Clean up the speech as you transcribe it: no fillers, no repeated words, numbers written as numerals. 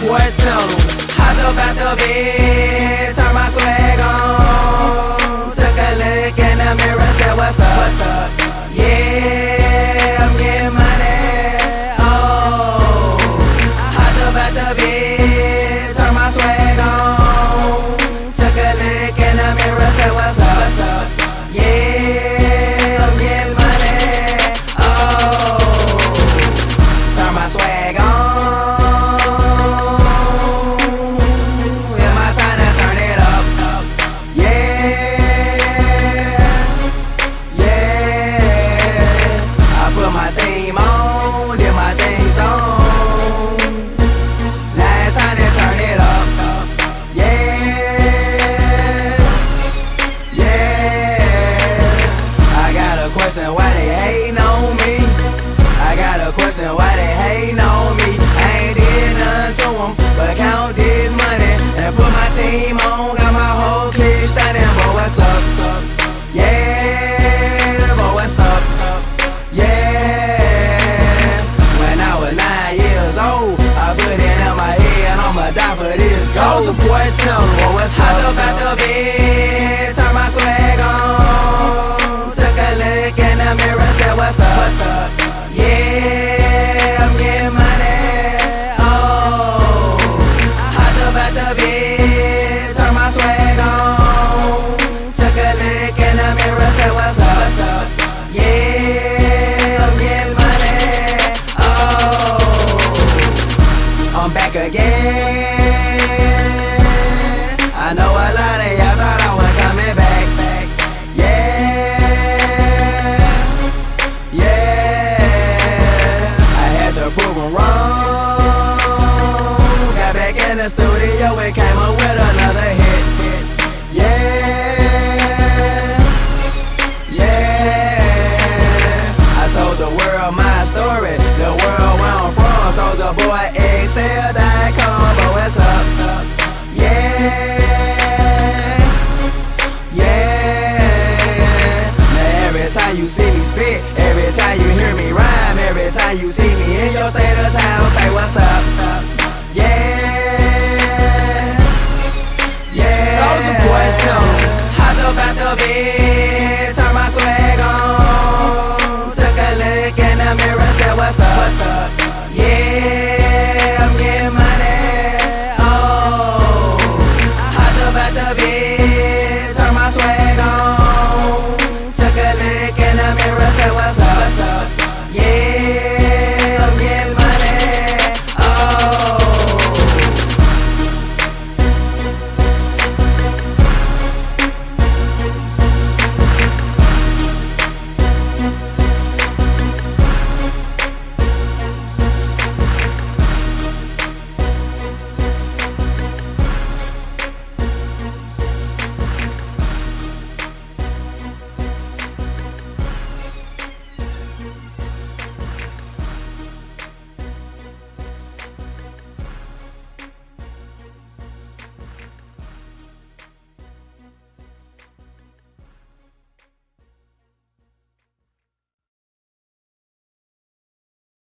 boy Tune. Hopped up out the bed, turned my swag on. Took a look in the mirror, said what's up, what's up? Yeah, I'm getting money. Oh, hopped up out the bed, turned my swag on. Took a look in the mirror, said what's up, what's up? Yeah, I'm getting money. Oh, turn my swag on. Why they hating on me? I got a question, why they hating on me? I ain't did nothing to them, but count this money and put my team on. Got my whole clique standing, boy, what's up? Yeah, boy, what's up? Yeah. When I was 9 years old, I put it in my head, I'ma die for this gold. So boy, tell me, boy, what's up? Hopped up out the bed, turn my swag on. Took a look in the mirror, said what's up, what's up? Yeah, I'm getting money. Oh, hopped up out the bed, turned my swag on. Took a look in the mirror, said what's up, what's up? Yeah, I'm getting money. Oh, I'm back again. I know a lot of y'all thought I was coming back. Prove 'em wrong. Got back in the studio and came up with another hit. Yeah, yeah. I told the world my story, the world where I'm from. Soulja Boy, XL.com, but what's up? Yeah, yeah. Now every time you see me spit, every time you hear me rhyme, every time you see me in your state of town, say what's up? Yeah, yeah. Soulja Boy Tune. Hopped up out the bed, turned my swag on. Took a look in the mirror, said what's up? What's up?